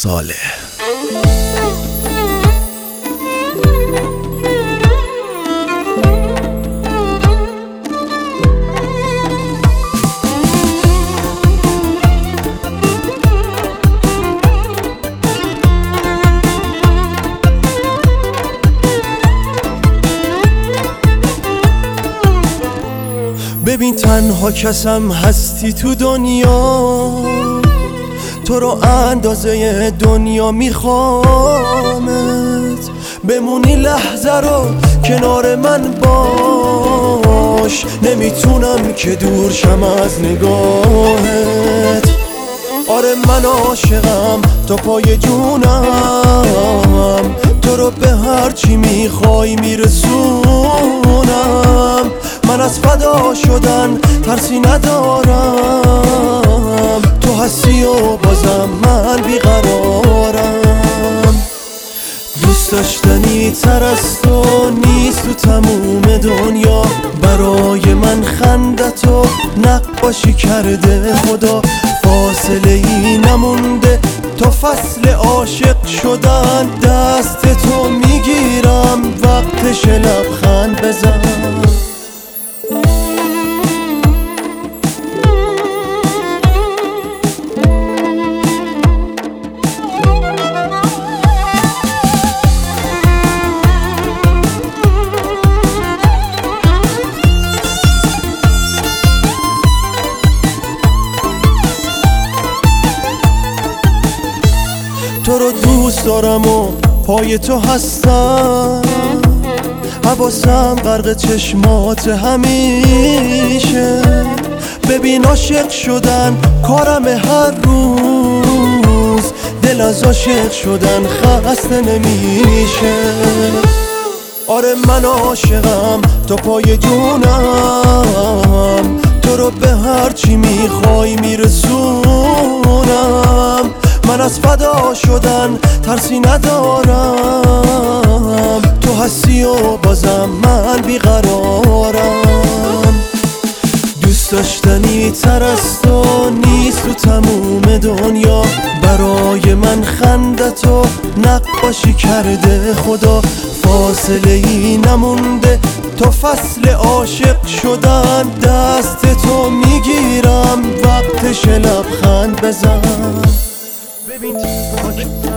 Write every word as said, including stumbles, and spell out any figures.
ساله. ببین تنها کسم هستی تو دنیا، تو رو اندازه دنیا میخوامت، بمونی لحظه رو کنار من باش، نمیتونم که دور شم از نگاهت. آره من عاشقم تا پای جونم، تو رو به هر چی میخوای میرسونم. من از فدا شدن ترسی ندارم، تو هستی و بازم من بیقرارم. دوست داشتنی تر از تو نیست تو تموم دنیا، برای من خندتو نقاشی کرده خدا. فاصله ای نمونده تا فصل عاشق شدن، دست تو میگیرم وقتش لبخند بزن. تو رو دوست دارم و پای تو هستم، حواسم غرق چشمات همیشه. ببین عاشق شدن کارم هر روز، دل از عاشق شدن خسته نمیشه. آره من عاشقم تا پای جونم، تو رو به هر چی میخوای میرسونم. من از فدا شدن ترسی ندارم، تو هستی و بازم من بیقرارم. دوست داشتنی تر از تو نیست تو تموم دنیا، برای من خندتو نقاشی کرده خدا. فاصله ای نمونده تا فصل عاشق شدن، دست تو میگیرم وقتش لبخند بزن. ببین